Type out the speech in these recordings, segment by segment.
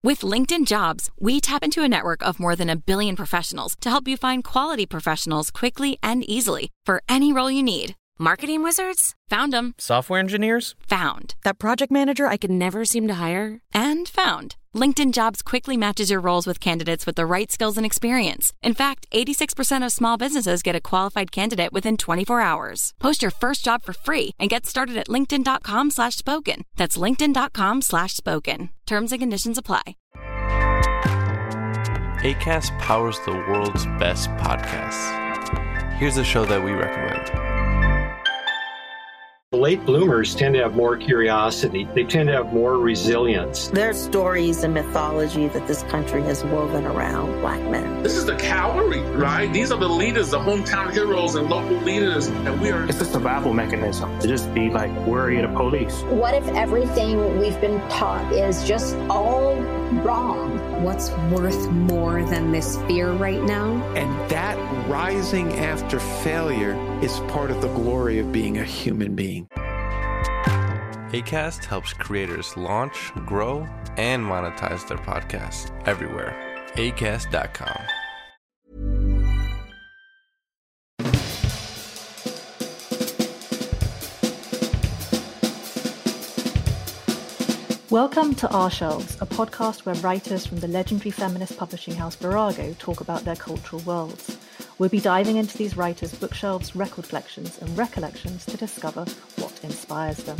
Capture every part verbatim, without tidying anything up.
With LinkedIn Jobs, we tap into a network of more than a billion professionals to help you find quality professionals quickly and easily for any role you need. Marketing wizards? Found them. Software engineers? Found. That project manager I could never seem to hire? And found. LinkedIn Jobs quickly matches your roles with candidates with the right skills and experience. In fact, eighty-six percent of small businesses get a qualified candidate within twenty-four hours. Post your first job for free and get started at linkedin.com slash spoken. That's linkedin.com slash spoken. Terms and conditions apply. Acast powers the world's best podcasts. Here's a show that we recommend. Late bloomers tend to have more curiosity. They tend to have more resilience. There's stories and mythology that this country has woven around Black men. This is the cavalry, right? These are the leaders, the hometown heroes and local leaders. And we are... It's a survival mechanism to just be like worry of the police. What if everything we've been taught is just all wrong? What's worth more than this fear right now? And that rising after failure is part of the glory of being a human being. Acast helps creators launch, grow, and monetize their podcasts everywhere. acast dot com. Welcome to Our Shelves, a podcast where writers from the legendary feminist publishing house Virago talk about their cultural worlds. We'll be diving into these writers' bookshelves, record collections, and recollections to discover what inspires them.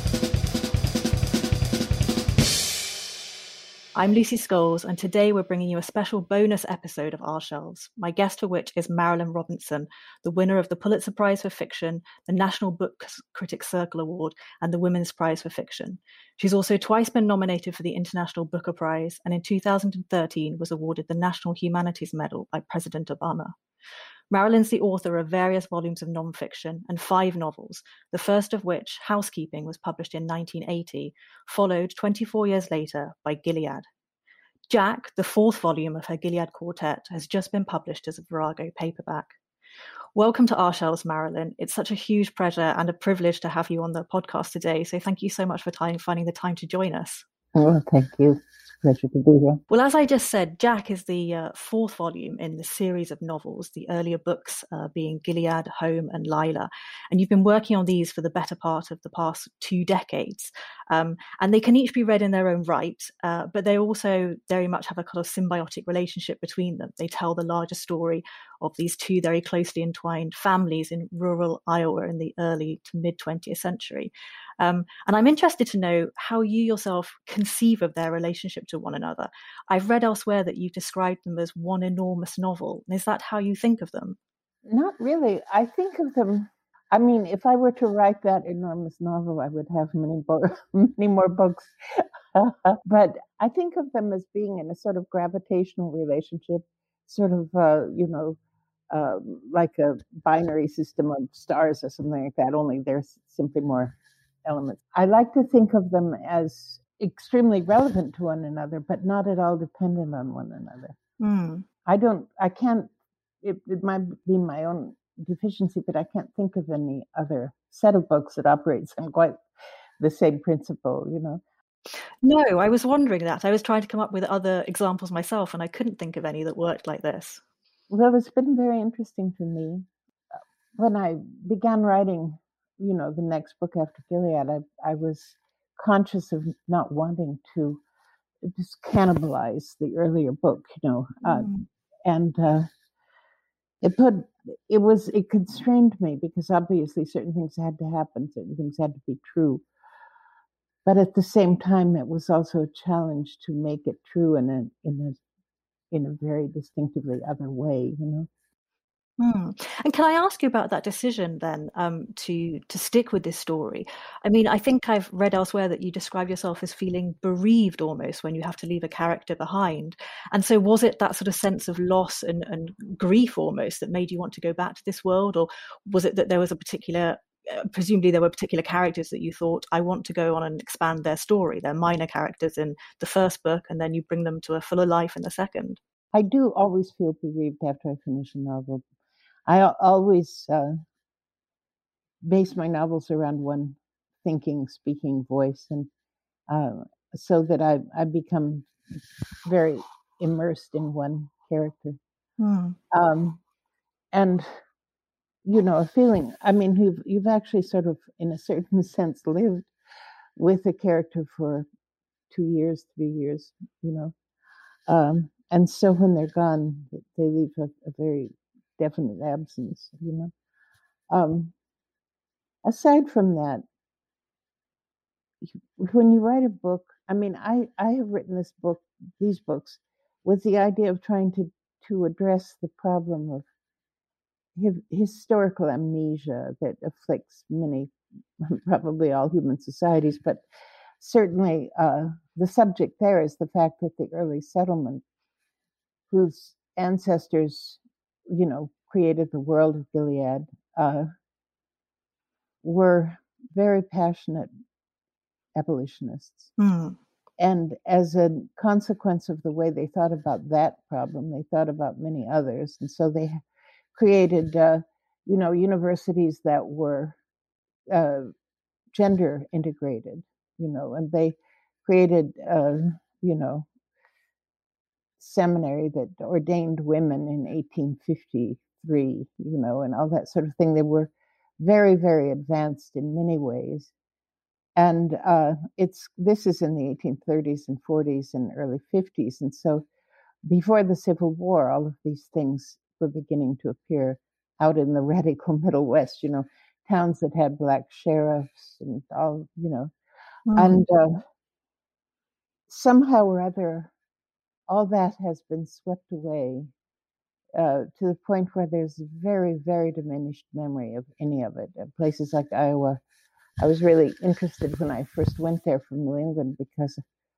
I'm Lucy Scholes, and today we're bringing you a special bonus episode of Our Shelves, my guest for which is Marilynne Robinson, the winner of the Pulitzer Prize for Fiction, the National Book Critics Circle Award, and the Women's Prize for Fiction. She's also twice been nominated for the International Booker Prize, and in two thousand thirteen was awarded the National Humanities Medal by President Obama. Marilynne's the author of various volumes of nonfiction and five novels, the first of which, Housekeeping, was published in nineteen eighty, followed twenty-four years later by Gilead. Jack, the fourth volume of her Gilead Quartet, has just been published as a Virago paperback. Welcome to Our Shelves, Marilynne. It's such a huge pleasure and a privilege to have you on the podcast today, so thank you so much for time, finding the time to join us. Oh, thank you. Pleasure to be here. Well, as I just said, Jack is the uh, fourth volume in the series of novels, the earlier books uh, being Gilead, Home, and Lila. And you've been working on these for the better part of the past two decades. Um, and they can each be read in their own right, uh, but they also very much have a kind of symbiotic relationship between them. They tell the larger story of these two very closely entwined families in rural Iowa in the early to mid-twentieth century. Um, and I'm interested to know how you yourself conceive of their relationship to one another. I've read elsewhere that you've described them as one enormous novel. Is that how you think of them? Not really. I think of them, I mean, if I were to write that enormous novel, I would have many, bo- many more books. But I think of them as being in a sort of gravitational relationship, sort of, uh, you know, uh, like a binary system of stars or something like that, only there's simply more elements. I like to think of them as extremely relevant to one another, but not at all dependent on one another. Mm. I don't, I can't, it, it might be my own deficiency, but I can't think of any other set of books that operates on quite the same principle, you know. No, I was wondering that. I was trying to come up with other examples myself, and I couldn't think of any that worked like this. Well, it's been very interesting to me. When I began writing, you know, the next book after Gilead, I, I was conscious of not wanting to just cannibalize the earlier book, you know, uh, mm. and uh, it put, it was, it constrained me because obviously certain things had to happen, certain things had to be true. But at the same time, it was also a challenge to make it true in a, in a, in a very distinctively other way, you know. Hmm. And can I ask you about that decision then, um, to to stick with this story? I mean, I think I've read elsewhere that you describe yourself as feeling bereaved almost when you have to leave a character behind. And so was it that sort of sense of loss and, and grief almost that made you want to go back to this world? Or was it that there was a particular, uh, presumably there were particular characters that you thought, I want to go on and expand their story? They're minor characters in the first book, and then you bring them to a fuller life in the second. I do always feel bereaved after I finish a novel. I always uh, base my novels around one thinking, speaking voice, and uh, so that I, I become very immersed in one character. Mm. Um, and, you know, a feeling, I mean, you've, you've actually sort of, in a certain sense, lived with a character for two years, three years, you know. Um, and so when they're gone, they leave a, a very definite absence, you know. Um, aside from that, when you write a book, I mean, I, I have written this book, these books, with the idea of trying to, to address the problem of hi- historical amnesia that afflicts many, probably all human societies, but certainly uh, the subject there is the fact that the early settlement, whose ancestors, you know, created the world of Gilead, uh, were very passionate abolitionists. Mm. And as a consequence of the way they thought about that problem, they thought about many others. And so they created, uh, you know, universities that were uh, gender integrated, you know, and they created, uh, you know, seminary that ordained women in eighteen fifty-three, you know, and all that sort of thing. They were very, very advanced in many ways. And uh, it's this is in the eighteen thirties and forties and early fifties. And so before the Civil War, all of these things were beginning to appear out in the radical Middle West, you know, towns that had black sheriffs and all, you know. Mm. And uh, somehow or other, all that has been swept away uh, to the point where there's very, very diminished memory of any of it. At places like Iowa, I was really interested when I first went there from New England because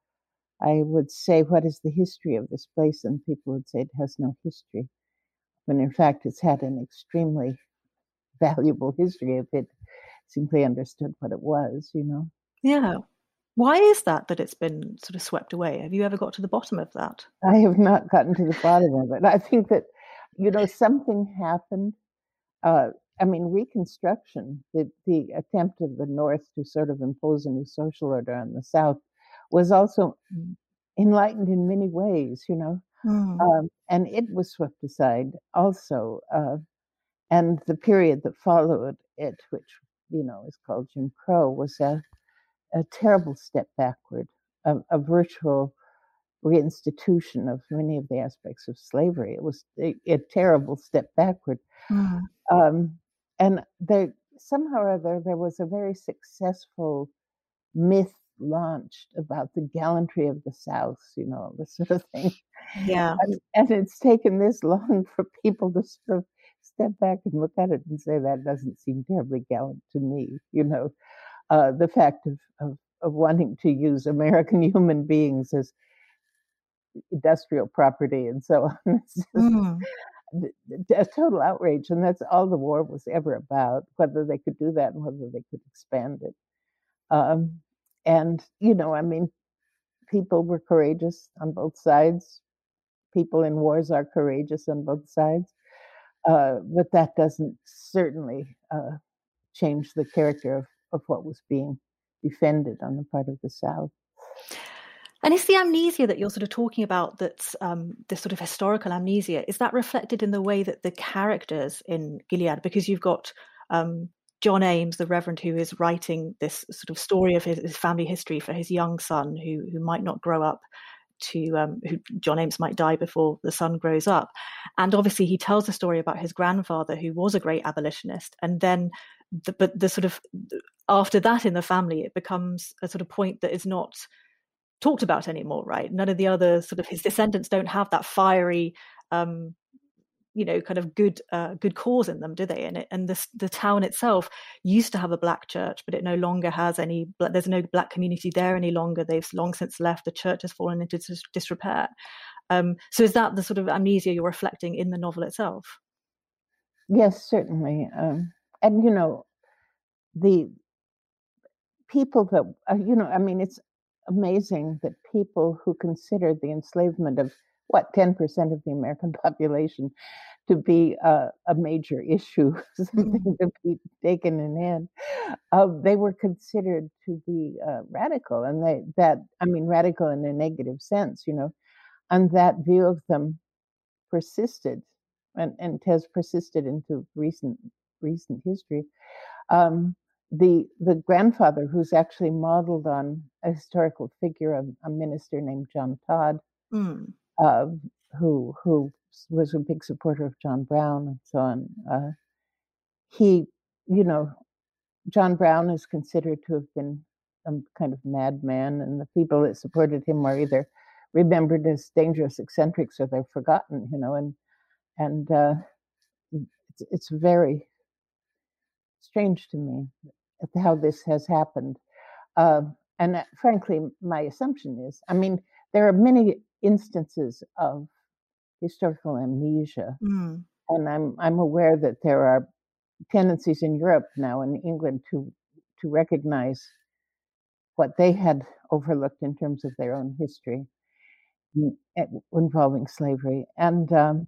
I would say, what is the history of this place? And people would say it has no history. When in fact, it's had an extremely valuable history if it simply understood what it was, you know? Yeah. Why is that, that it's been sort of swept away? Have you ever got to the bottom of that? I have not gotten to the bottom of it. I think that, you know, something happened. Uh, I mean, Reconstruction, the, the attempt of the North to sort of impose a new social order on the South, was also enlightened in many ways, you know, mm. um, and it was swept aside also. Uh, and the period that followed it, which, you know, is called Jim Crow, was a, a terrible step backward, a, a virtual reinstitution of many of the aspects of slavery. It was a, a terrible step backward. Mm. Um, and there, somehow or other, there was a very successful myth launched about the gallantry of the South, you know, this sort of thing. Yeah. And, and it's taken this long for people to sort of step back and look at it and say, that doesn't seem terribly gallant to me, you know. Uh, the fact of, of, of wanting to use American human beings as industrial property and so on. It's just mm. a total outrage. And that's all the war was ever about, whether they could do that and whether they could expand it. Um, and, you know, I mean, people were courageous on both sides. People in wars are courageous on both sides. Uh, but that doesn't certainly uh, change the character of, of what was being defended on the part of the South. And is the amnesia that you're sort of talking about, that's um, this sort of historical amnesia, is that reflected in the way that the characters in Gilead, because you've got um, John Ames, the Reverend, who is writing this sort of story of his, his family history for his young son, who who might not grow up to, um, who John Ames might die before the son grows up. And obviously he tells a story about his grandfather, who was a great abolitionist. And then, the, but the sort of, after that in the family, it becomes a sort of point that is not talked about anymore, right? None of the other sort of his descendants don't have that fiery, um, you know, kind of good, uh, good cause in them, do they? And it, and the the town itself used to have a black church, but it no longer has any. There's no black community there any longer. They've long since left. The church has fallen into dis- disrepair. Um, so is that the sort of amnesia you're reflecting in the novel itself? Yes, certainly. Um, and you know, the people that uh, you know, I mean, it's amazing that people who considered the enslavement of what, ten percent of the American population to be uh, a major issue, something to be taken in hand. Uh, they were considered to be uh, radical, and they that I mean radical in a negative sense, you know, and that view of them persisted, and, and has persisted into recent recent history. Um, the the grandfather, who's actually modeled on a historical figure, of a minister named John Todd, Mm. uh, who who was a big supporter of John Brown and so on. Uh, he, you know, John Brown is considered to have been some kind of madman, and the people that supported him are either remembered as dangerous eccentrics or they're forgotten, you know, and and uh, it's, it's very strange to me how this has happened. Uh, and uh, frankly, my assumption is, I mean, there are many instances of historical amnesia, mm. and I'm I'm aware that there are tendencies in Europe now, in England, to to recognize what they had overlooked in terms of their own history involving slavery. And um,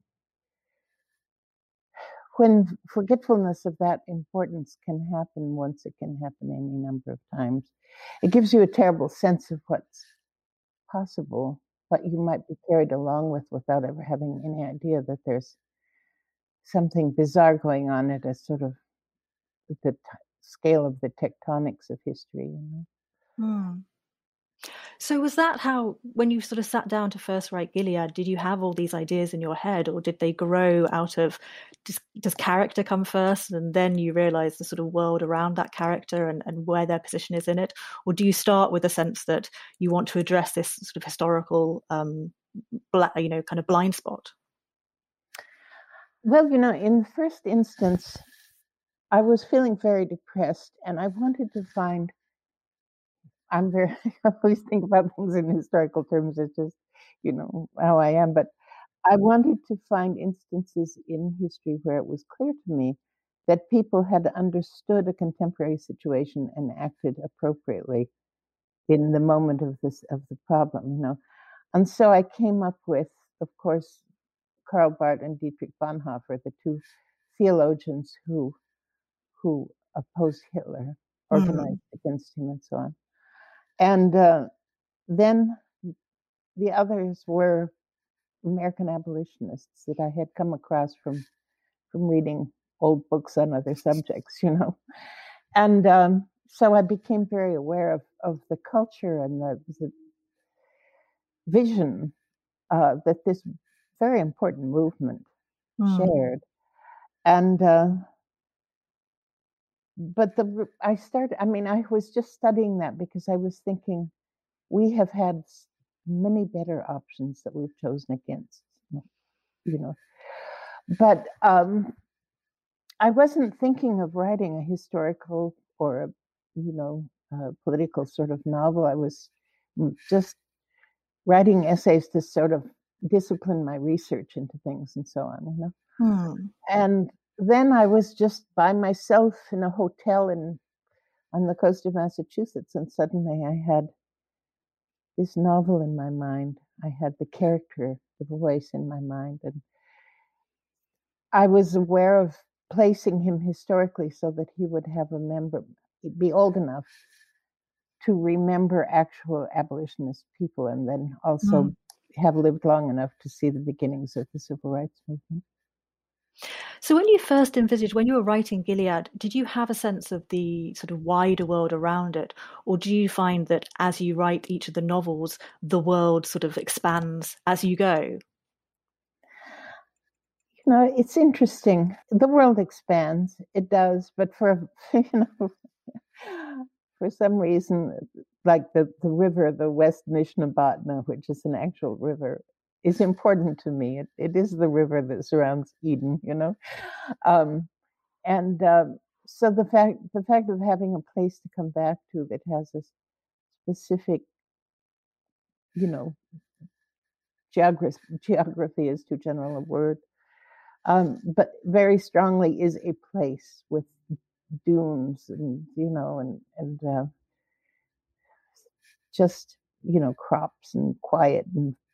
when forgetfulness of that importance can happen once, it can happen any number of times. It gives you a terrible sense of what's possible, what you might be carried along with without ever having any idea that there's something bizarre going on at a sort of the t- scale of the tectonics of history, you know. Mm. So was that how, when you sort of sat down to first write Gilead, did you have all these ideas in your head, or did they grow out of, does, does character come first and then you realize the sort of world around that character and, and where their position is in it? Or do you start with a sense that you want to address this sort of historical, um, bla- you know, kind of blind spot? Well, you know, in the first instance, I was feeling very depressed, and I wanted to find, I'm very, I always think about things in historical terms. It's just, you know, how I am. But I wanted to find instances in history where it was clear to me that people had understood a contemporary situation and acted appropriately in the moment of this, of the problem, you know. And so I came up with, of course, Karl Barth and Dietrich Bonhoeffer, the two theologians who who opposed Hitler, organized mm. against him, and so on. And uh, then the others were American abolitionists that I had come across from from reading old books on other subjects, you know. And um, so I became very aware of, of the culture and the, the vision uh, that this very important movement mm. shared. And uh, but the I started, I mean, I was just studying that because I was thinking, we have had many better options that we've chosen against, you know. But um, I wasn't thinking of writing a historical or a, you know, a political sort of novel. I was just writing essays to sort of discipline my research into things and so on, you know. Hmm. And then I was just by myself in a hotel in on the coast of Massachusetts, and suddenly I had this novel in my mind. I had the character, the voice in my mind, and I was aware of placing him historically so that he would have a member, be old enough to remember actual abolitionist people, and then also mm. have lived long enough to see the beginnings of the civil rights movement. So when you first envisaged, when you were writing Gilead, did you have a sense of the sort of wider world around it? Or do you find that as you write each of the novels, the world sort of expands as you go? You know, it's interesting. The world expands. It does. But for, you know, for some reason, like the, the river, the West Nishnabotna, which is an actual river, is important to me. It, it is the river that surrounds Eden, you know. Um, and um, so the fact the fact of having a place to come back to that has a specific, you know, geography, geography is too general a word, um, but very strongly is a place with dunes and, you know, and, and uh, just, you know, crops and quiet and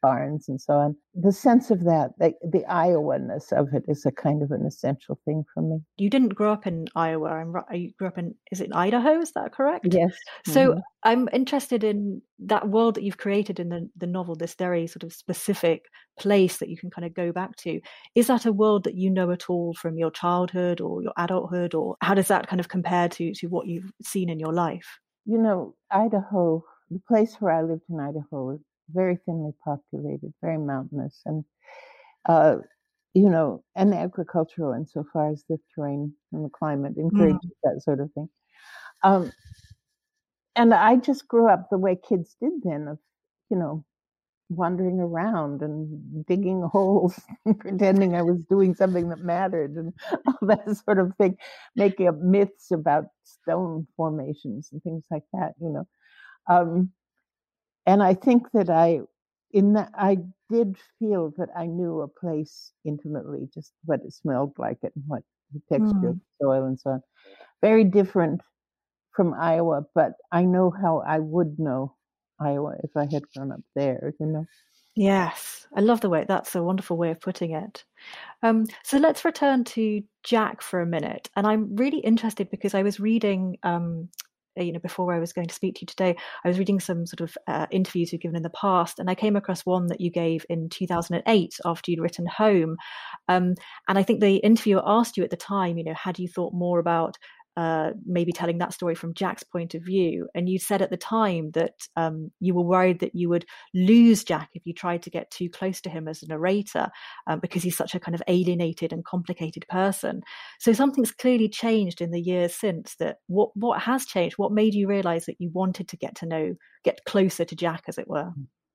barns and so on. The sense of that, the, the Iowa-ness of it is a kind of an essential thing for me. You didn't grow up in Iowa. I'm, you grew up in, is it Idaho? Is that correct? Yes. So mm-hmm. I'm interested in that world that you've created in the, the novel, this very sort of specific place that you can kind of go back to. Is that a world that you know at all from your childhood or your adulthood, or how does that kind of compare to, to what you've seen in your life? You know, Idaho, the place where I lived in Idaho was very thinly populated, very mountainous, and, uh, you know, and agricultural insofar as the terrain and the climate encourages mm. that sort of thing. Um, and I just grew up the way kids did then, of, you know, wandering around and digging holes and pretending I was doing something that mattered and all that sort of thing, making up myths about stone formations and things like that, you know. Um, and I think that I, in that, I did feel that I knew a place intimately, just what it smelled like it and what the texture mm. of the soil and so on. Very different from Iowa, but I know how I would know Iowa if I had grown up there, you know. Yes, I love the way, that's a wonderful way of putting it. Um, so let's return to Jack for a minute. And I'm really interested because I was reading, um, you know, before I was going to speak to you today, I was reading some sort of uh, interviews you've given in the past, and I came across one that you gave in two thousand eight after you'd written Home. Um, and I think the interviewer asked you at the time, you know, had you thought more about uh, maybe telling that story from Jack's point of view? And you said at the time that um, you were worried that you would lose Jack if you tried to get too close to him as a narrator, um, because he's such a kind of alienated and complicated person. So something's clearly changed in the years since. That what what has changed? What made you realize that you wanted to get to know, get closer to Jack, as it were?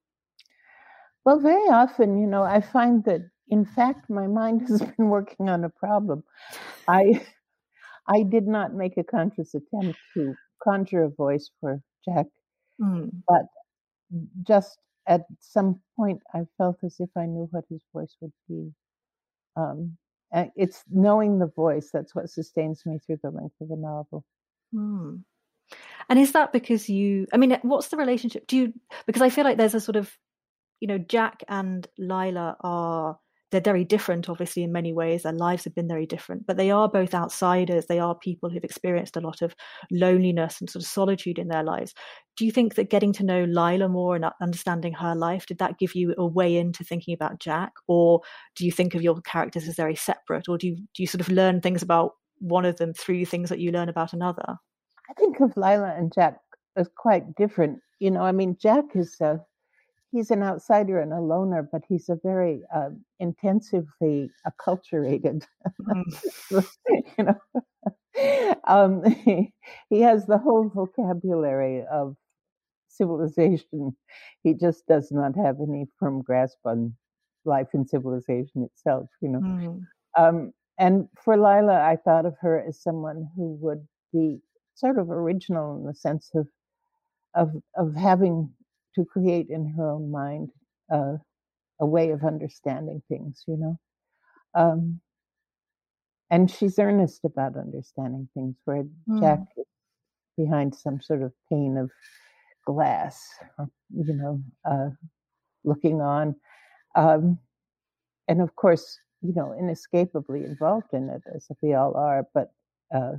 Well, very often, you know, I find that, in fact, my mind has been working on a problem. I I did not make a conscious attempt to conjure a voice for Jack, mm. but just at some point I felt as if I knew what his voice would be. Um, and it's knowing the voice that's what sustains me through the length of a novel. Mm. And is that because you, I mean, what's the relationship? Do you, because I feel like there's a sort of, you know, Jack and Lila are, they're very different, obviously, in many ways. Their lives have been very different, but they are both outsiders. They are people who've experienced a lot of loneliness and sort of solitude in their lives. Do you think that getting to know Lila more and understanding her life, did that give you a way into thinking about Jack? Or do you think of your characters as very separate? Or do you, do you sort of learn things about one of them through things that you learn about another? I think of Lila and Jack as quite different. You know, I mean, Jack is a He's an outsider and a loner, but he's a very uh, intensively acculturated, mm. you know. Um, he, he has the whole vocabulary of civilization. He just does not have any firm grasp on life and civilization itself, you know. Mm. Um, and for Lila, I thought of her as someone who would be sort of original in the sense of of of having to create in her own mind uh, a way of understanding things, you know. Um, and she's earnest about understanding things, where mm. Jack is behind some sort of pane of glass, you know, uh, looking on. Um, and of course, you know, inescapably involved in it, as we all are, but uh,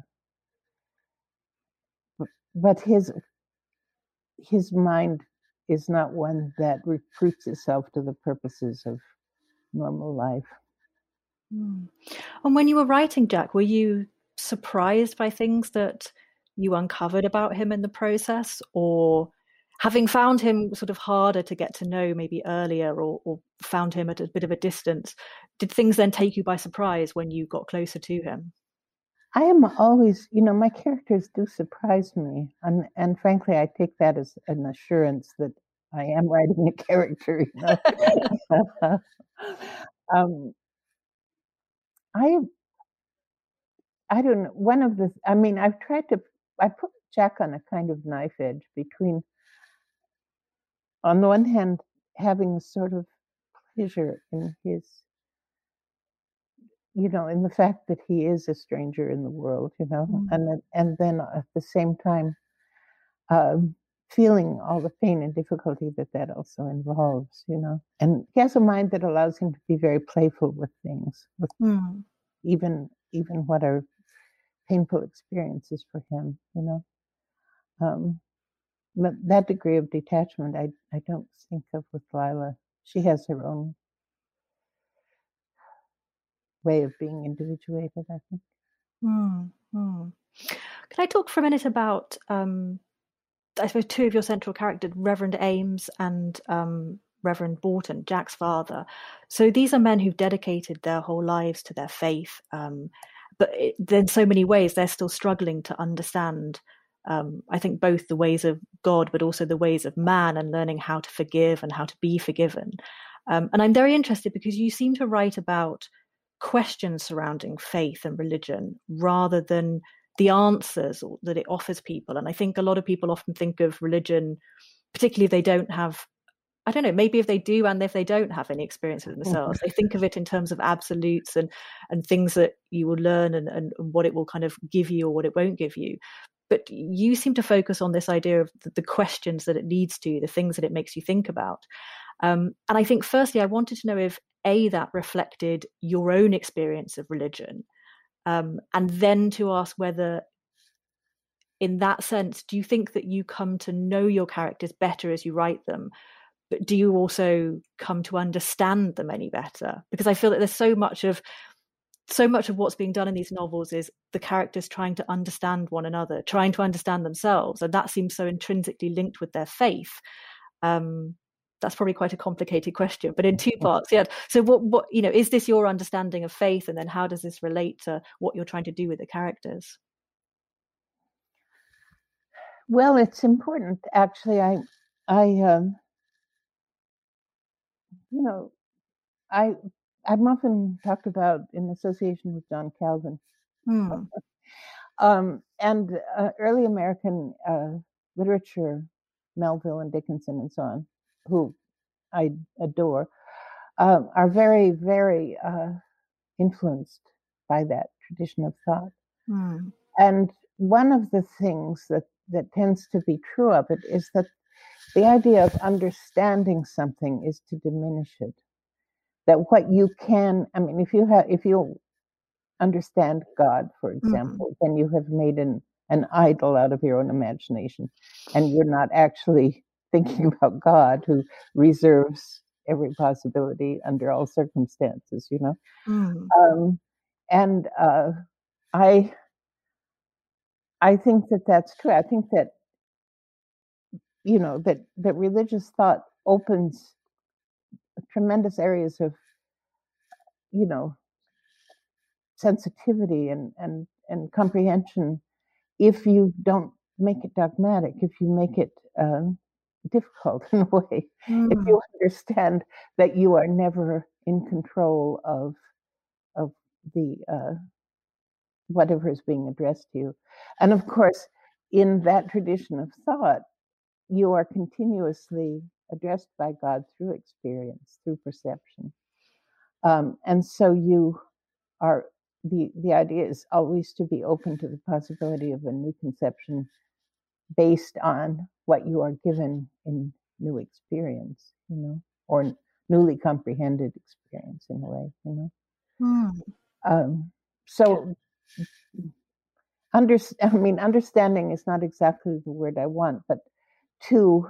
but his his mind is not one that recruits itself to the purposes of normal life. Mm. And when you were writing Jack, were you surprised by things that you uncovered about him in the process? Or having found him sort of harder to get to know maybe earlier, or, or found him at a bit of a distance, did things then take you by surprise when you got closer to him? I am always, you know, my characters do surprise me. And, and frankly, I take that as an assurance that I am writing a character, you know. um, I, I don't know, one of the, I mean, I've tried to, I put Jack on a kind of knife edge between, on the one hand, having a sort of pleasure in his, you know, in the fact that he is a stranger in the world, you know, mm. and and then at the same time, um, feeling all the pain and difficulty that that also involves, you know. And he has a mind that allows him to be very playful with things, with mm. even even what are painful experiences for him, you know. Um, but that degree of detachment, I I don't think of with Lila. She has her own way of being individuated, I think. Mm, mm. Can I talk for a minute about, um, I suppose, two of your central characters, Reverend Ames and um, Reverend Borton, Jack's father? So these are men who've dedicated their whole lives to their faith, um, but it, in so many ways they're still struggling to understand, um, I think, both the ways of God, but also the ways of man, and learning how to forgive and how to be forgiven. Um, and I'm very interested because you seem to write about questions surrounding faith and religion rather than the answers that it offers people. And I think a lot of people often think of religion, particularly if they don't have, I don't know, maybe if they do and if they don't have any experience with themselves, they think of it in terms of absolutes and and things that you will learn and, and what it will kind of give you or what it won't give you. But you seem to focus on this idea of the, the questions that it leads to, the things that it makes you think about. Um, and I think, firstly, I wanted to know if, A, that reflected your own experience of religion, um, and then to ask whether, in that sense, do you think that you come to know your characters better as you write them, but do you also come to understand them any better? Because I feel that there's so much of so much of what's being done in these novels is the characters trying to understand one another, trying to understand themselves, and that seems so intrinsically linked with their faith. Um, that's probably quite a complicated question, but in two parts. Yeah. So what, what, you know, is this your understanding of faith? And then how does this relate to what you're trying to do with the characters? Well, it's important, actually. I, I, um, you know, I, I'm often talked about in association with John Calvin. Hmm. um, and uh, early American uh, literature, Melville and Dickinson and so on, who I adore, uh, are very, very uh, influenced by that tradition of thought. Hmm. And one of the things that, that tends to be true of it is that the idea of understanding something is to diminish it. That what you can, I mean, if you have, if you understand God, for example, mm-hmm. then you have made an, an idol out of your own imagination, and you're not actually thinking about God, who reserves every possibility under all circumstances, you know. Mm. Um, and uh, I, I think that that's true. I think that, you know, that that religious thought opens tremendous areas of, you know, sensitivity and and and comprehension if you don't make it dogmatic, if you make it um, difficult in a way, mm. if you understand that you are never in control of of the uh, whatever is being addressed to you. And of course, in that tradition of thought, you are continuously addressed by God through experience, through perception. Um, and so you are, the, the idea is always to be open to the possibility of a new conception based on what you are given in new experience, you know, or newly comprehended experience in a way, you know. Mm. Um, so, under, I mean, understanding is not exactly the word I want, but to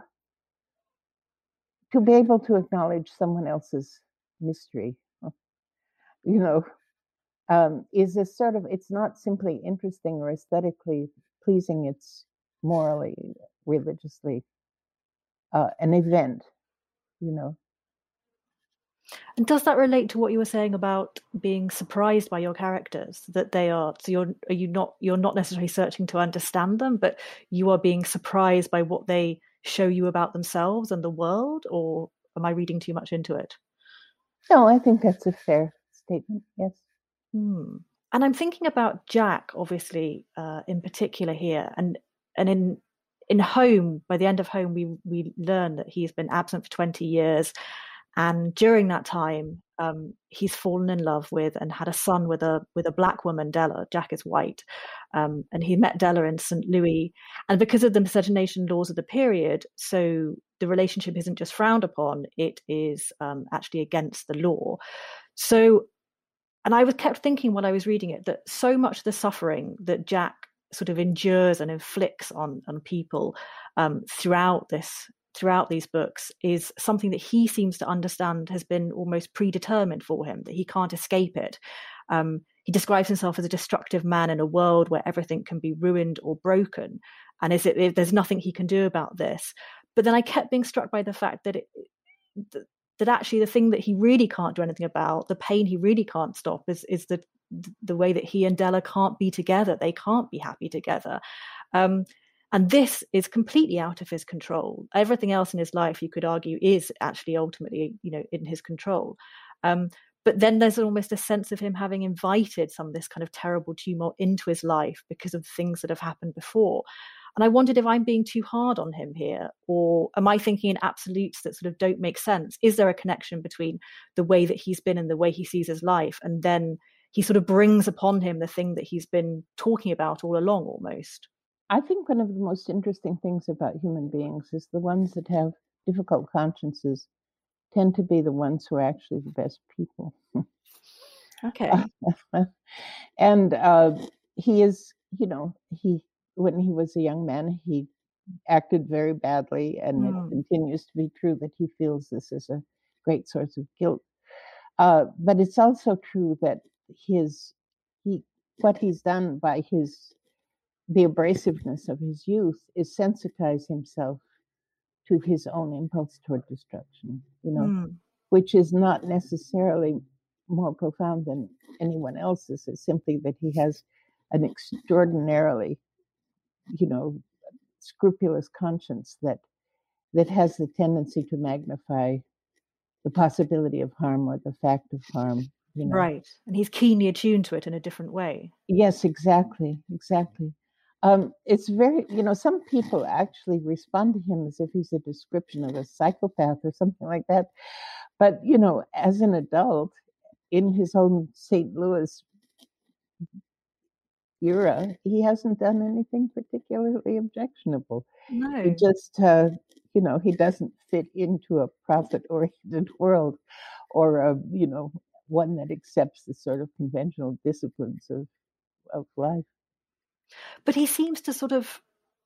to be able to acknowledge someone else's mystery, you know, um, is a sort of, it's not simply interesting or aesthetically pleasing, it's morally, religiously uh, an event, you know. And does that relate to what you were saying about being surprised by your characters, that they are, so you're, are you not, you're not necessarily searching to understand them, but you are being surprised by what they show you about themselves and the world? Or am I reading too much into it? No, I think that's a fair statement, yes. Hmm. And I'm thinking about Jack, obviously, uh, in particular here, and and in in Home, by the end of Home, we we learn that he's been absent for twenty years, And during that time, um, he's fallen in love with and had a son with a with a black woman, Della. Jack is white. Um, and he met Della in Saint Louis. And because of the miscegenation laws of the period, so the relationship isn't just frowned upon, it is um, actually against the law. So, and I was kept thinking while I was reading it that so much of the suffering that Jack sort of endures and inflicts on, on people um, throughout this throughout these books is something that he seems to understand has been almost predetermined for him, that he can't escape it. Um, he describes himself as a destructive man in a world where everything can be ruined or broken. And is it, there's nothing he can do about this. But then I kept being struck by the fact that it, that actually the thing that he really can't do anything about, the pain he really can't stop, is, is the, the way that he and Della can't be together. They can't be happy together. Um, And this is completely out of his control. Everything else in his life, you could argue, is actually ultimately, you know, in his control. Um, but then there's almost a sense of him having invited some of this kind of terrible tumult into his life because of things that have happened before. And I wondered if I'm being too hard on him here, or am I thinking in absolutes that sort of don't make sense? Is there a connection between the way that he's been and the way he sees his life, and then he sort of brings upon him the thing that he's been talking about all along almost? I think one of the most interesting things about human beings is the ones that have difficult consciences tend to be the ones who are actually the best people. Okay. And uh, he is, you know, he when he was a young man, he acted very badly, and mm. it continues to be true that he feels this is a great source of guilt. Uh, but it's also true that his he what he's done by his the abrasiveness of his youth is sensitize himself to his own impulse toward destruction, you know, mm. which is not necessarily more profound than anyone else's. It's simply that he has an extraordinarily, you know, scrupulous conscience that that has the tendency to magnify the possibility of harm or the fact of harm. You know? Right. And he's keenly attuned to it in a different way. Yes, exactly, exactly. Um, it's very, you know, some people actually respond to him as if he's a description of a psychopath or something like that. But, you know, as an adult in his own Saint Louis era, he hasn't done anything particularly objectionable. No. He just, uh, you know, he doesn't fit into a profit-oriented world or, a, you know, one that accepts the sort of conventional disciplines of, of life. But he seems to sort of,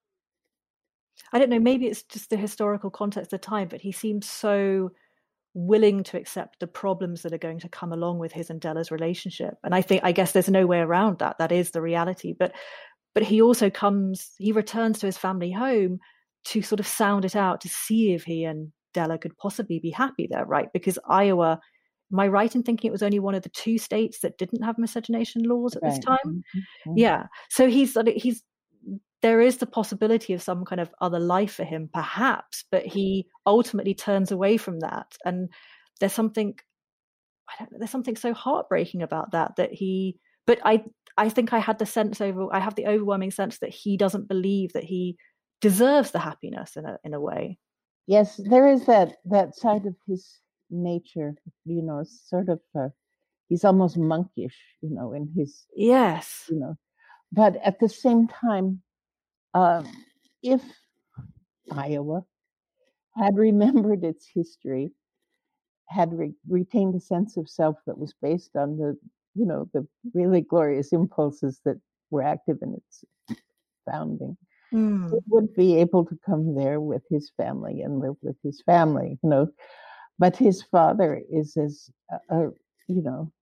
I don't know, maybe it's just the historical context of the time, but he seems so willing to accept the problems that are going to come along with his and Della's relationship. And I think, I guess there's no way around that. That is the reality. But but he also comes, he returns to his family home to sort of sound it out, to see if he and Della could possibly be happy there, right? Because Iowa, am I right in thinking it was only one of the two states that didn't have miscegenation laws at right. this time? Mm-hmm. Yeah. So he's he's there is the possibility of some kind of other life for him, perhaps, but he ultimately turns away from that. And there's something, I don't know, there's something so heartbreaking about that, that he, but I, I think I had the sense over, I have the overwhelming sense that he doesn't believe that he deserves the happiness in a, in a way. Yes, there is that, that side of his nature, you know, sort of, uh, he's almost monkish, you know, in his, yes, you know, but at the same time, Uh, if Iowa had remembered its history, had re- retained a sense of self that was based on the, you know, the really glorious impulses that were active in its founding, mm. it would be able to come there with his family and live with his family, you know. But his father is as, a, a, you know,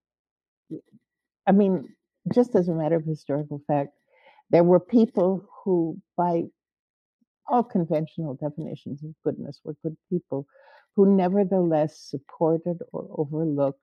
I mean, just as a matter of historical fact, there were people who, by all conventional definitions of goodness, were good people who nevertheless supported or overlooked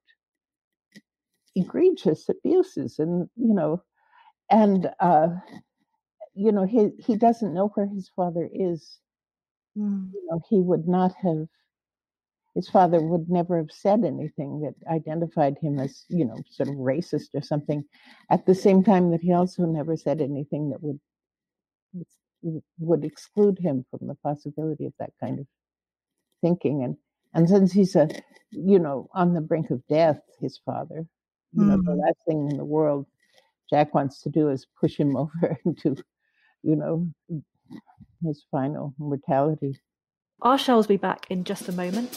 egregious abuses. And, you know, and, uh, you know, he, he doesn't know where his father is. Mm. You know, he would not have, his father would never have said anything that identified him as, you know, sort of racist or something, at the same time that he also never said anything that would would exclude him from the possibility of that kind of thinking. And And since he's a, you know, on the brink of death, his father, you know, the Mm. last thing in the world Jack wants to do is push him over into, you know, his final mortality. Our show will be back in just a moment.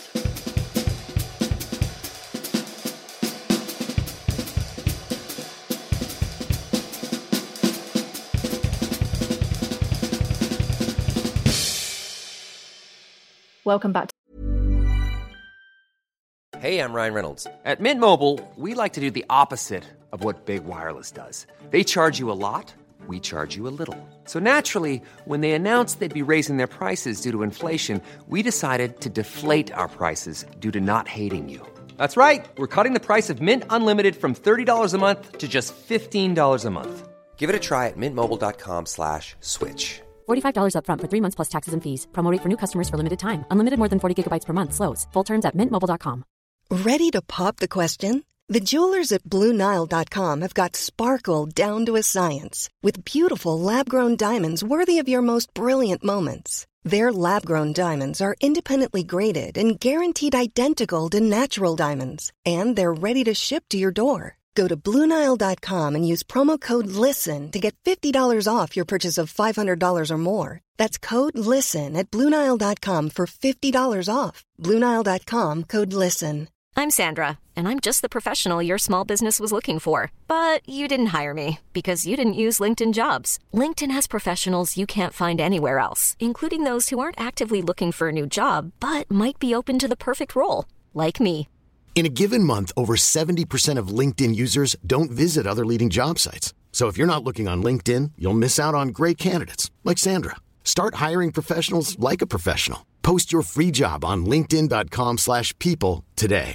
Welcome back. Hey, I'm Ryan Reynolds. At Mint Mobile, we like to do the opposite of what Big Wireless does. They charge you a lot, we charge you a little. So naturally, when they announced they'd be raising their prices due to inflation, we decided to deflate our prices due to not hating you. That's right. We're cutting the price of Mint Unlimited from thirty dollars a month to just fifteen dollars a month. Give it a try at mintmobile.com slash switch. forty-five dollars up front for three months plus taxes and fees. Promo rate for new customers for limited time. Unlimited more than forty gigabytes per month. Slows full terms at mint mobile dot com. Ready to pop the question? The jewelers at Blue Nile dot com have got sparkle down to a science with beautiful lab-grown diamonds worthy of your most brilliant moments. Their lab-grown diamonds are independently graded and guaranteed identical to natural diamonds, and they're ready to ship to your door. Go to Blue Nile dot com and use promo code LISTEN to get fifty dollars off your purchase of five hundred dollars or more. That's code LISTEN at Blue Nile dot com for fifty dollars off. Blue Nile dot com, code LISTEN. I'm Sandra, and I'm just the professional your small business was looking for. But you didn't hire me because you didn't use LinkedIn Jobs. LinkedIn has professionals you can't find anywhere else, including those who aren't actively looking for a new job, but might be open to the perfect role, like me. In a given month, over seventy percent of LinkedIn users don't visit other leading job sites. So if you're not looking on LinkedIn, you'll miss out on great candidates like Sandra. Start hiring professionals like a professional. Post your free job on linkedin.com slash people today.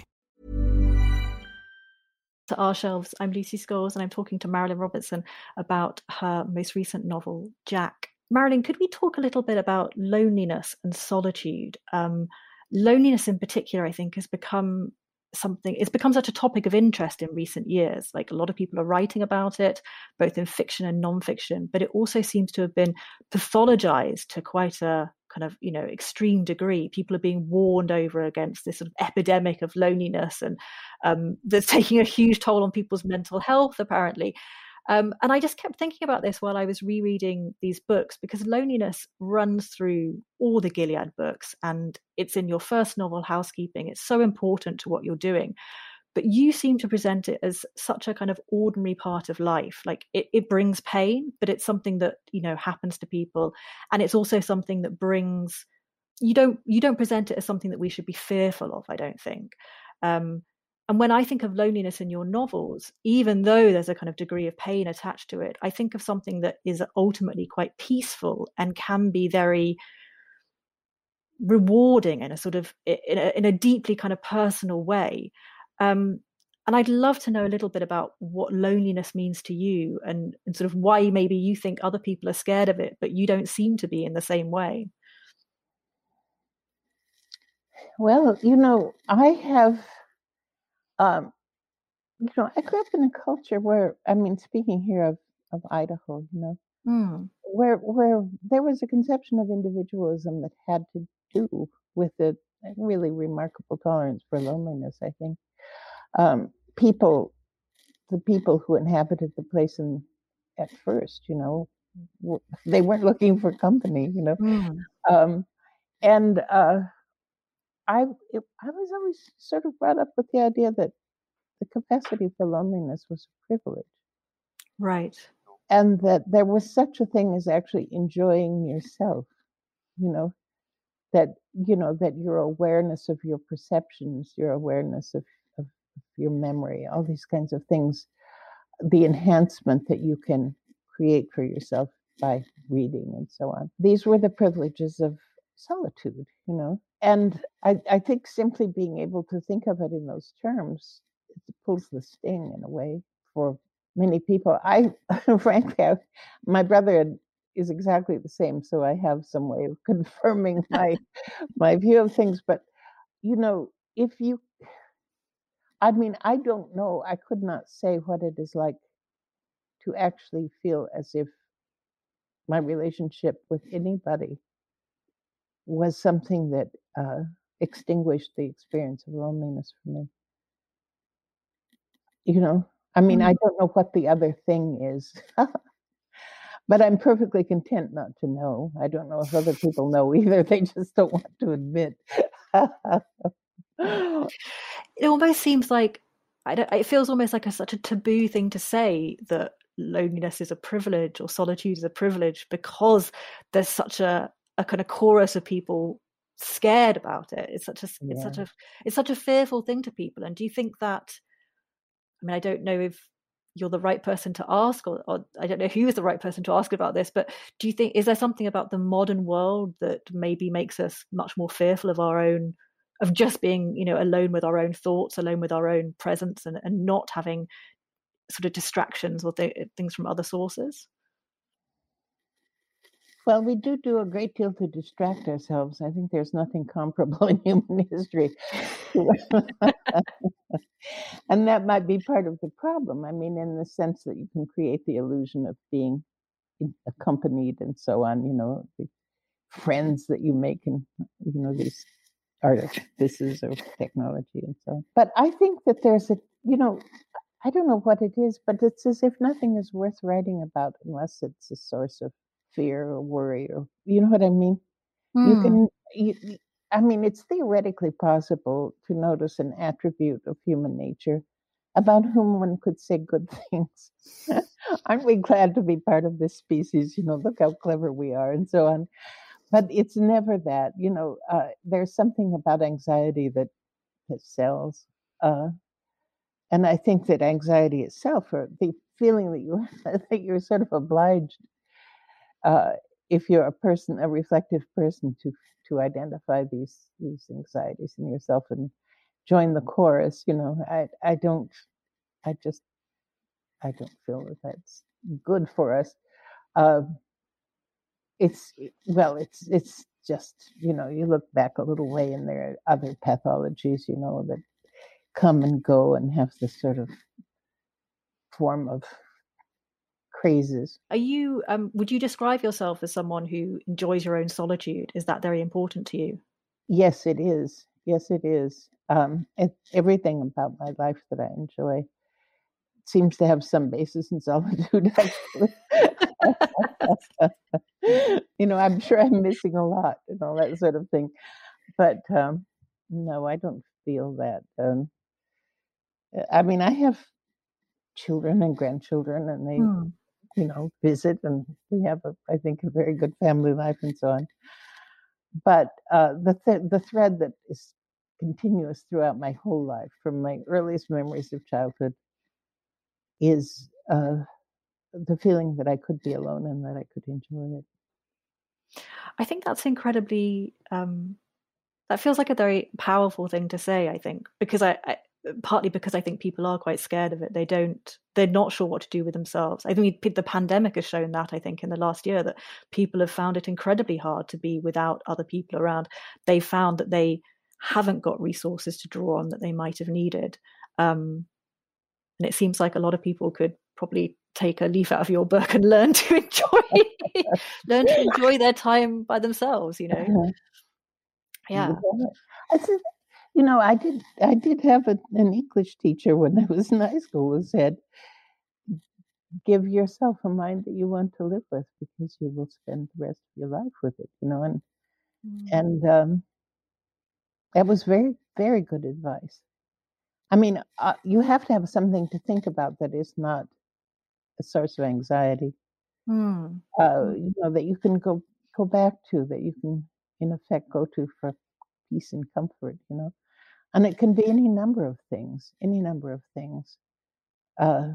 To Our Shelves, I'm Lucy Scholes, and I'm talking to Marilynne Robertson about her most recent novel, Jack. Marilynne, could we talk a little bit about loneliness and solitude? Um, loneliness in particular, I think, has become something, it's become such a topic of interest in recent years. Like, a lot of people are writing about it, both in fiction and non-fiction, but it also seems to have been pathologized to quite a kind of, you know, extreme degree. People are being warned over against this sort of epidemic of loneliness, and um, that's taking a huge toll on people's mental health, apparently. Um, and I just kept thinking about this while I was rereading these books, because loneliness runs through all the Gilead books, and it's in your first novel, Housekeeping. It's so important to what you're doing. But you seem to present it as such a kind of ordinary part of life. Like, it, it brings pain, but it's something that, you know, happens to people. And it's also something that brings, you don't, you don't present it as something that we should be fearful of, I don't think. Um, And when I think of loneliness in your novels, even though there's a kind of degree of pain attached to it, I think of something that is ultimately quite peaceful and can be very rewarding in a sort of, in a, in a deeply kind of personal way. Um, and I'd love to know a little bit about what loneliness means to you, and, and sort of why maybe you think other people are scared of it, but you don't seem to be in the same way. Well, you know, I have... Um, you know, I grew up in a culture where, I mean, speaking here of, of Idaho, you know, mm. where where there was a conception of individualism that had to do with a really remarkable tolerance for loneliness, I think. Um, people, the people who inhabited the place in, at first, you know, w- they weren't looking for company, you know. Mm. Um, and uh, I it, I was always sort of brought up with the idea that the capacity for loneliness was a privilege. Right. And that there was such a thing as actually enjoying yourself, you know, that, you know, that your awareness of your perceptions, your awareness of, of your memory, all these kinds of things, the enhancement that you can create for yourself by reading and so on. These were the privileges of solitude, you know. And I, I think simply being able to think of it in those terms, it pulls the sting in a way for many people. I, frankly, I, my brother is exactly the same, so I have some way of confirming my my view of things. But, you know, if you, I mean, I don't know, I could not say what it is like to actually feel as if my relationship with anybody was something that uh, extinguished the experience of loneliness for me. You know, I mean, mm. I don't know what the other thing is, but I'm perfectly content not to know. I don't know if other people know either. They just don't want to admit. It almost seems like, I don't, it feels almost like a, such a taboo thing to say that loneliness is a privilege or solitude is a privilege, because there's such a, a kind of chorus of people scared about it. It's such a yeah. it's such a it's such a fearful thing to people. And do you think that, I mean, I don't know if you're the right person to ask, or, or I don't know who is the right person to ask about this, but do you think, is there something about the modern world that maybe makes us much more fearful of our own, of just being, you know, alone with our own thoughts, alone with our own presence, and, and not having sort of distractions or th- things from other sources? Well, we do do a great deal to distract ourselves. I think there's nothing comparable in human history. And that might be part of the problem. I mean, in the sense that you can create the illusion of being accompanied and so on, you know, the friends that you make and, you know, these artifices of technology and so on. But I think that there's a, you know, I don't know what it is, but it's as if nothing is worth writing about unless it's a source of fear or worry, or, you know what I mean? Mm. You can, you, I mean, it's theoretically possible to notice an attribute of human nature about whom one could say good things. Aren't we glad to be part of this species? You know, look how clever we are and so on. But it's never that, you know, uh, there's something about anxiety that, that sells. Uh, and I think that anxiety itself, or the feeling that you that you're sort of obliged, uh, if you're a person, a reflective person, to to identify these these anxieties in yourself and join the chorus. You know, I I don't, I just, I don't feel that that's good for us. Uh, it's well, it's it's just, you know, you look back a little way and there are other pathologies, you know, that come and go and have this sort of form of crazes. Are you, um, would you describe yourself as someone who enjoys your own solitude? Is that very important to you? Yes, it is. Yes, it is. Um, it, everything about my life that I enjoy seems to have some basis in solitude, actually. You know, I'm sure I'm missing a lot and all that sort of thing. But um, no, I don't feel that. Um, I mean, I have children and grandchildren, and they, hmm. you know, visit, and we have, a, I think, a very good family life and so on. But uh, the th- the thread that is continuous throughout my whole life, from my earliest memories of childhood, is uh, the feeling that I could be alone and that I could enjoy it. I think that's incredibly, um, that feels like a very powerful thing to say, I think, because I, I partly because I think people are quite scared of it. They don't, they're not sure what to do with themselves. I mean, the pandemic has shown that, I think, in the last year, that people have found it incredibly hard to be without other people around. They found that they haven't got resources to draw on that they might have needed. Um, and it seems like a lot of people could probably take a leaf out of your book and learn to enjoy, learn to enjoy their time by themselves, you know? Yeah. I said, you know, I did, I did have a, an English teacher when I was in high school who said, give yourself a mind that you want to live with, because you will spend the rest of your life with it, you know, and, mm. and, um, that was very, very good advice. I mean, uh, you have to have something to think about that is not a source of anxiety, mm. uh, you know, that you can go, go back to, that you can, in effect, go to for peace and comfort, you know. And it can be any number of things, any number of things. Uh,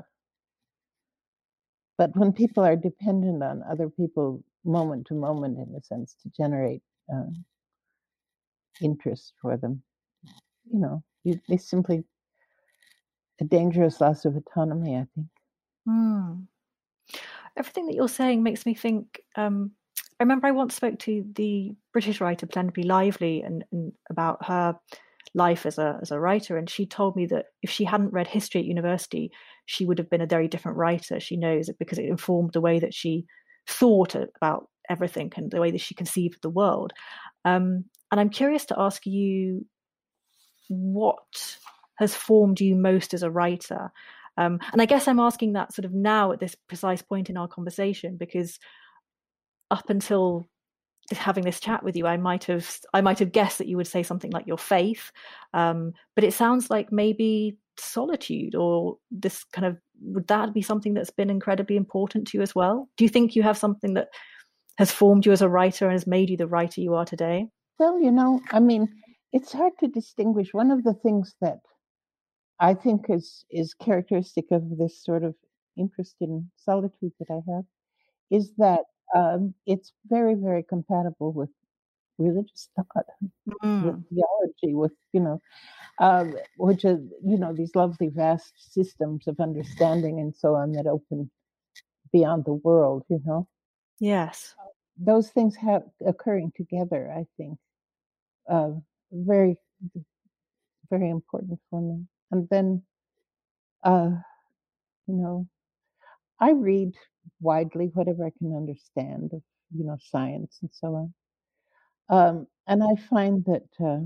but when people are dependent on other people moment to moment, in a sense, to generate uh, interest for them, you know, you, it's simply a dangerous loss of autonomy, I think. Mm. Everything that you're saying makes me think, um, I remember I once spoke to the British writer Penelope Lively and, and about her life as a as a writer, and she told me that if she hadn't read history at university, she would have been a very different writer. She knows it because it informed the way that she thought about everything and the way that she conceived the world. Um, and I'm curious to ask you what has formed you most as a writer. Um, and I guess I'm asking that sort of now at this precise point in our conversation, because up until having this chat with you, I might have I might have guessed that you would say something like your faith, um, but it sounds like maybe solitude, or this kind of, would that be something that's been incredibly important to you as well? Do you think you have something that has formed you as a writer and has made you the writer you are today? Well, you know, I mean, it's hard to distinguish. One of the things that I think is is characteristic of this sort of interest in solitude that I have is that um, it's very, very compatible with religious thought, mm. with theology, with, you know, um, which is, you know, these lovely vast systems of understanding and so on that open beyond the world, you know. Yes. Those things have occurring together, I think, uh, very, very important for me. And then, uh, you know, I read widely whatever I can understand of, you know, science and so on. Um, and I find that uh,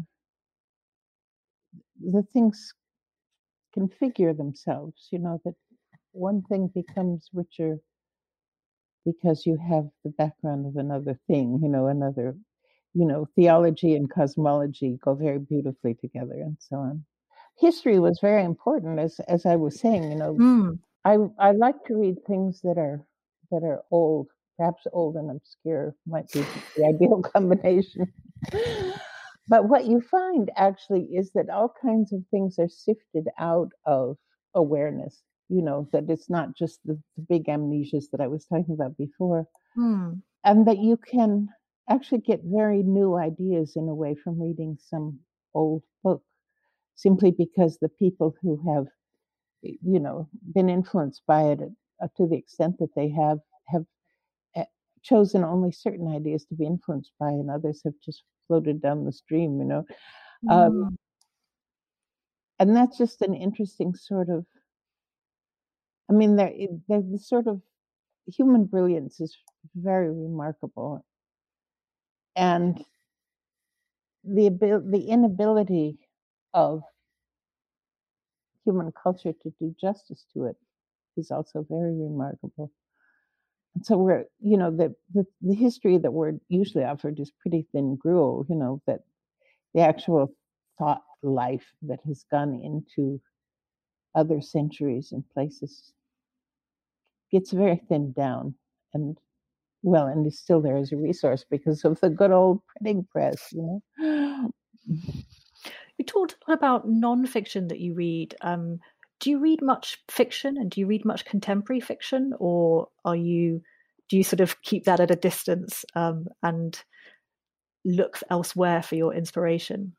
the things configure themselves, you know, that one thing becomes richer because you have the background of another thing, you know, another, you know, theology and cosmology go very beautifully together and so on. History was very important, as as I was saying, you know. Mm. I I like to read things that are that are old, perhaps old and obscure might be the ideal combination. But what you find actually is that all kinds of things are sifted out of awareness, you know, that it's not just the, the big amnesias that I was talking about before. Mm. And that you can actually get very new ideas in a way from reading some old book, simply because the people who have, you know, been influenced by it uh, to the extent that they have, have uh, chosen only certain ideas to be influenced by, and others have just floated down the stream, you know. Mm. Um, and that's just an interesting sort of, I mean, there, there's the sort of human brilliance is very remarkable. And the abil- the inability of human culture to do justice to it is also very remarkable. And so we're, you know, the, the, the history that we're usually offered is pretty thin gruel, you know, that the actual thought life that has gone into other centuries and places gets very thinned down, and well, and is still there as a resource because of the good old printing press, you know. You talked a lot about nonfiction that you read. Um, do you read much fiction, and do you read much contemporary fiction, or are you do you sort of keep that at a distance um, and look elsewhere for your inspiration?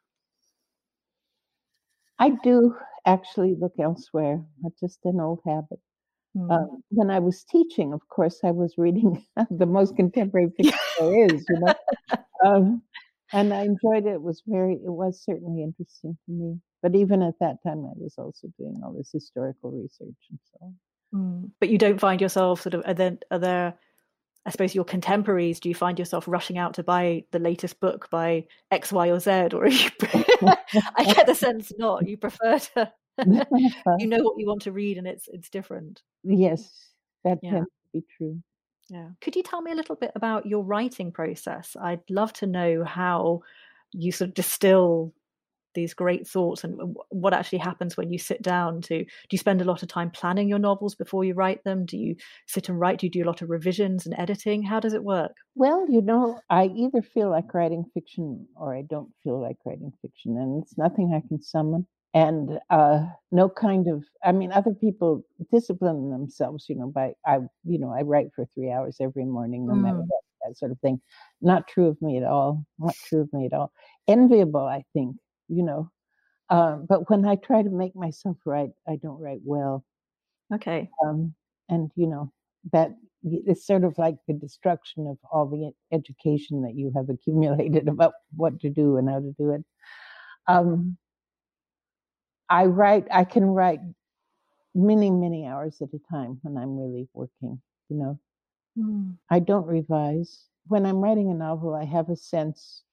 I do actually look elsewhere. That's just an old habit. Mm. Um, when I was teaching, of course, I was reading the most contemporary fiction there is, you know. Um, and I enjoyed it. It was very, it was certainly interesting to me. But even at that time, I was also doing all this historical research and so on. Mm. But you don't find yourself sort of, are there, are there, I suppose, your contemporaries, do you find yourself rushing out to buy the latest book by X, Y, or Z? Or are you, I get the sense not. You prefer to, you know what you want to read, and it's it's different. Yes, that yeah. tends to be true. Yeah. Could you tell me a little bit about your writing process? I'd love to know how you sort of distill these great thoughts, and what actually happens when you sit down to, do you spend a lot of time planning your novels before you write them? Do you sit and write? Do you do a lot of revisions and editing? How does it work? Well, you know, I either feel like writing fiction or I don't feel like writing fiction, and it's nothing I can summon. And uh, no kind of, I mean, other people discipline themselves, you know, by, I, you know, I write for three hours every morning, no mm. matter what, that sort of thing. Not true of me at all. Not true of me at all. Enviable, I think, you know. Um, but when I try to make myself write, I don't write well. Okay. Um, and, you know, that it's sort of like the destruction of all the education that you have accumulated about what to do and how to do it. Um, I write, I can write many, many hours at a time when I'm really working, you know. Mm. I don't revise. When I'm writing a novel, I have a sense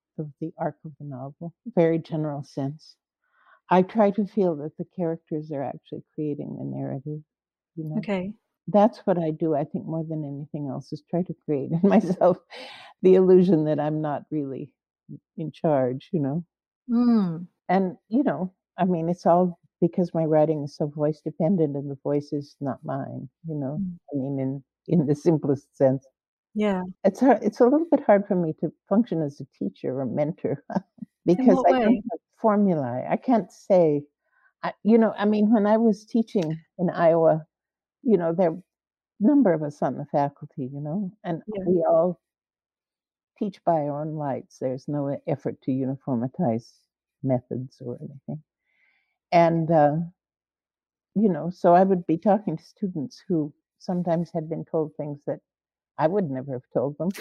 of the arc of the novel, very general sense. I try to feel that the characters are actually creating the narrative, you know. Okay. That's what I do, I think, more than anything else, is try to create in myself the illusion that I'm not really in charge, you know. Mm. And, you know, I mean, it's all because my writing is so voice dependent and the voice is not mine, you know. Mm. I mean, in, in the simplest sense. Yeah. It's hard, it's a little bit hard for me to function as a teacher or mentor because I don't have formulae. I can't say, I, you know, I mean, when I was teaching in Iowa, you know, there are a number of us on the faculty, you know, and yeah. we all teach by our own lights. There's no effort to uniformitize methods or anything. And, uh, you know, so I would be talking to students who sometimes had been told things that I would never have told them.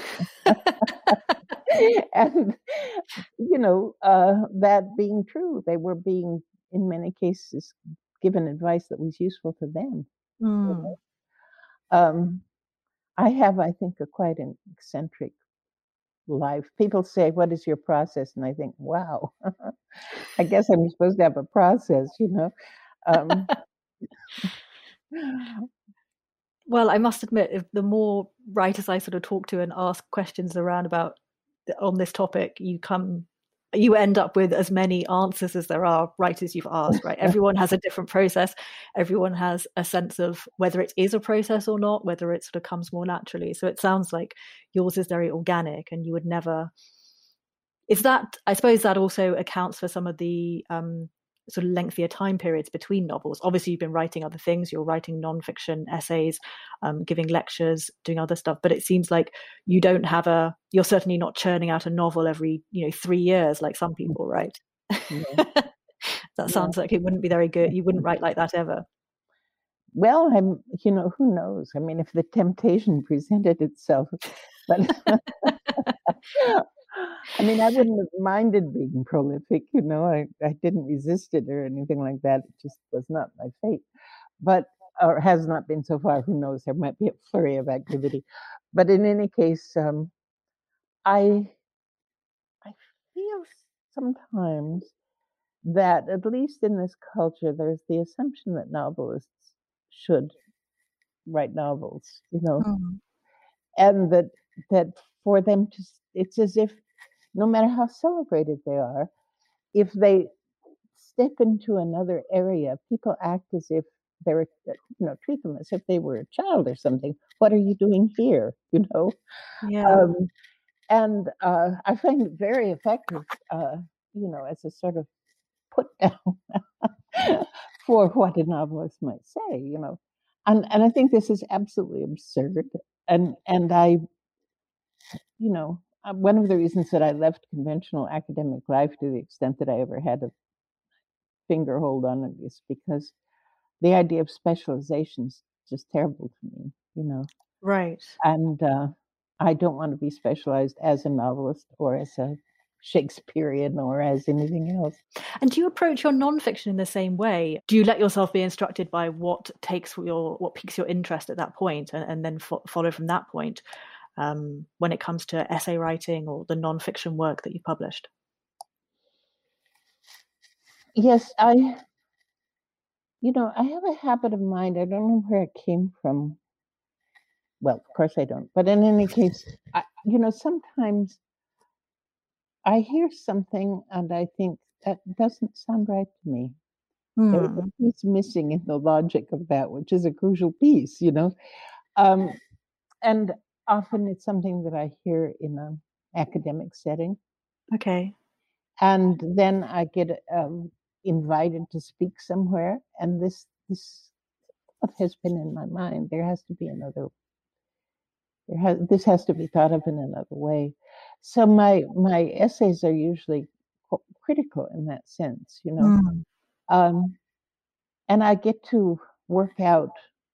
And, you know, uh, that being true, they were being, in many cases, given advice that was useful to them. Mm. You know? um, I have, I think, a quite an eccentric life. People say, what is your process? And I think, wow, I guess I'm supposed to have a process, you know. Um, Well, I must admit, if the more writers I sort of talk to and ask questions around about on this topic, you come, you end up with as many answers as there are writers you've asked, right? Everyone has a different process. Everyone has a sense of whether it is a process or not, whether it sort of comes more naturally. So it sounds like yours is very organic, and you would never, is that, I suppose that also accounts for some of the, um, sort of lengthier time periods between novels. Obviously, you've been writing other things. You're writing nonfiction essays, um, giving lectures, doing other stuff. But it seems like you don't have a. You're certainly not churning out a novel every, you know, three years like some people, right? Yeah. That sounds yeah. like it wouldn't be very good. You wouldn't write like that ever. Well, I'm. You know, who knows? I mean, if the temptation presented itself, but. I mean, I wouldn't have minded being prolific, you know, I, I didn't resist it or anything like that. It just was not my fate, but, or has not been so far. Who knows? There might be a flurry of activity. But in any case, um, I, I feel sometimes that, at least in this culture, there's the assumption that novelists should write novels, you know, mm. and that, that for them to, it's as if, no matter how celebrated they are, if they step into another area, people act as if they're, you know, treat them as if they were a child or something. What are you doing here? You know? Yeah. Um, and uh, I find it very effective, uh, you know, as a sort of put down for what a novelist might say, you know. And and I think this is absolutely absurd. And and I, you know, one of the reasons that I left conventional academic life, to the extent that I ever had a finger hold on it, is because the idea of specialization is just terrible to me, you know. Right. And uh, I don't want to be specialized as a novelist or as a Shakespearean or as anything else. And do you approach your nonfiction in the same way? Do you let yourself be instructed by what takes your, what piques your interest at that point, and, and then fo- follow from that point? Um, when it comes to essay writing or the nonfiction work that you published? Yes, I, you know, I have a habit of mind. I don't know where it came from. Well, of course I don't. But in any case, I, you know, sometimes I hear something and I think that doesn't sound right to me. Hmm. There's a piece missing in the logic of that, which is a crucial piece, you know. Um, and often it's something that I hear in an academic setting. Okay. And then I get um, invited to speak somewhere, and this this has been in my mind. There has to be another. There has this has to be thought of in another way. So my my essays are usually critical in that sense, you know. Mm. Um, and I get to work out,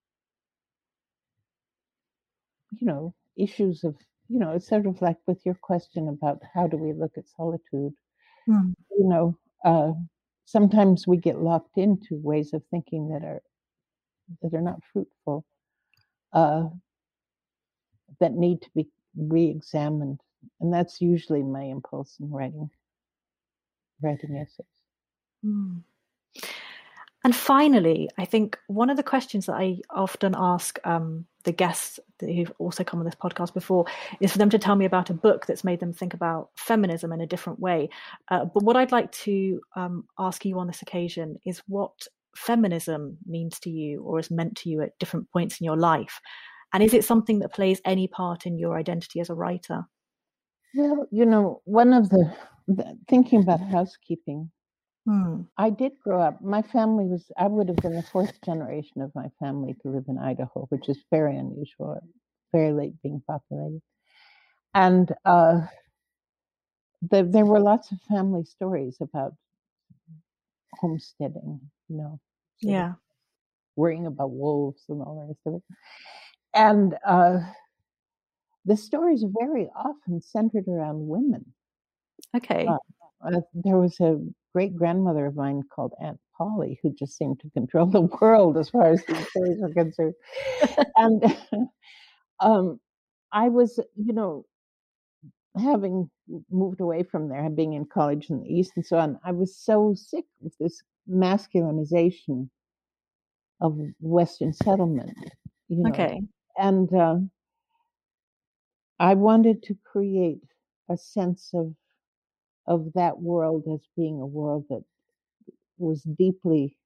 you know, issues of, you know, it's sort of like with your question about how do we look at solitude. Mm. You know, uh, sometimes we get locked into ways of thinking that are that are not fruitful, uh, that need to be re-examined and that's usually my impulse in writing writing essays. Mm. And finally, I think one of the questions that I often ask um, the guests who've also come on this podcast before is for them to tell me about a book that's made them think about feminism in a different way. Uh, but what I'd like to um, ask you on this occasion is what feminism means to you or is meant to you at different points in your life. And is it something that plays any part in your identity as a writer? Well, you know, one of the, the thinking about housekeeping, Hmm. I did grow up, my family was, I would have been the fourth generation of my family to live in Idaho, which is very unusual, very late being populated. And uh, the, there were lots of family stories about homesteading, you know, yeah, worrying about wolves and all the rest of it. And uh, the stories are very often centered around women. Okay. Uh, uh, there was a great grandmother of mine called Aunt Polly who just seemed to control the world as far as these stories are concerned. And um, I was, you know, having moved away from there, being in college in the East and so on, I was so sick of this masculinization of Western settlement. You know? Okay. And uh, I wanted to create a sense of of that world as being a world that was deeply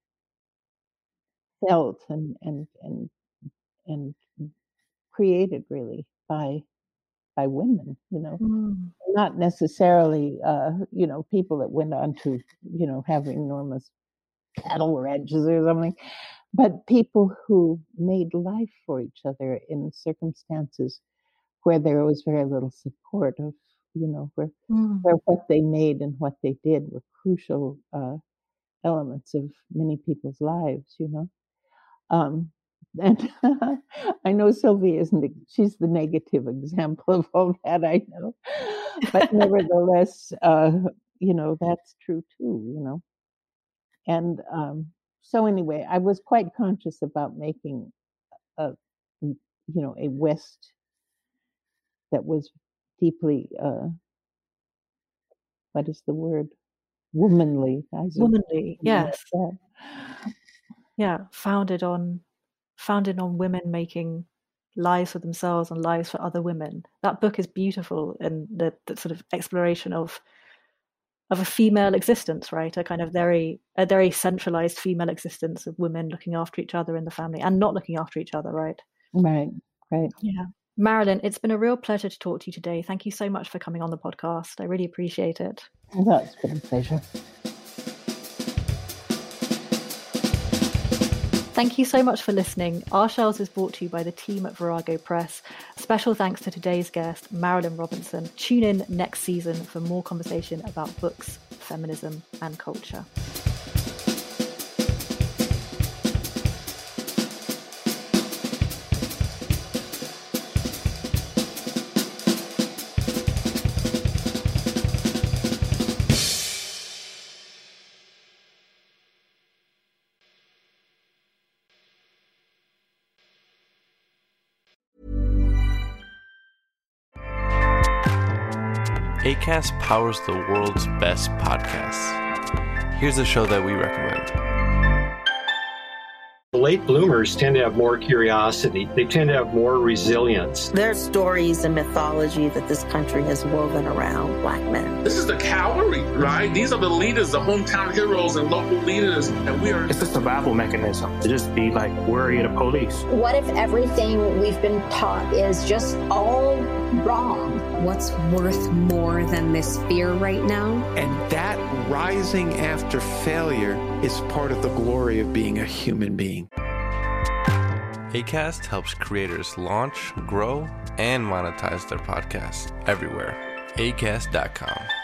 felt and and and and created really by by women, you know, mm. not necessarily uh, you know, people that went on to, you know, have enormous cattle ranches or something, but people who made life for each other in circumstances where there was very little support of, you know, where mm. where what they made and what they did were crucial uh, elements of many people's lives, you know. Um, and I know Sylvie isn't, she's the negative example of all that, I know. But nevertheless, uh, you know, that's true too, you know. And um, so anyway, I was quite conscious about making a, you know, a West that was deeply, uh, what is the word? Womanly. Womanly, yes. Like yeah, founded on founded on women making lives for themselves and lives for other women. That book is beautiful in the, the sort of exploration of of a female existence, right? A kind of very a very centralized female existence of women looking after each other in the family and not looking after each other, right? Right, right. Yeah. Marilyn, it's been a real pleasure to talk to you today. Thank you so much for coming on the podcast. I really appreciate it. Well, it's been a pleasure. Thank you so much for listening. Our Shelves is brought to you by the team at Virago Press. Special thanks to today's guest, Marilyn Robinson. Tune in next season for more conversation about books, feminism, and culture. Acast powers the world's best podcasts. Here's a show that we recommend. The late bloomers tend to have more curiosity. They tend to have more resilience. There are stories and mythology that this country has woven around Black men. This is the cavalry, right? These are the leaders, the hometown heroes and local leaders. And we are... It's a survival mechanism to just be like, worry the police. What if everything we've been taught is just all wrong? What's worth more than this fear right now? And that rising after failure is part of the glory of being a human being. Acast helps creators launch, grow, and monetize their podcasts everywhere. acast dot com.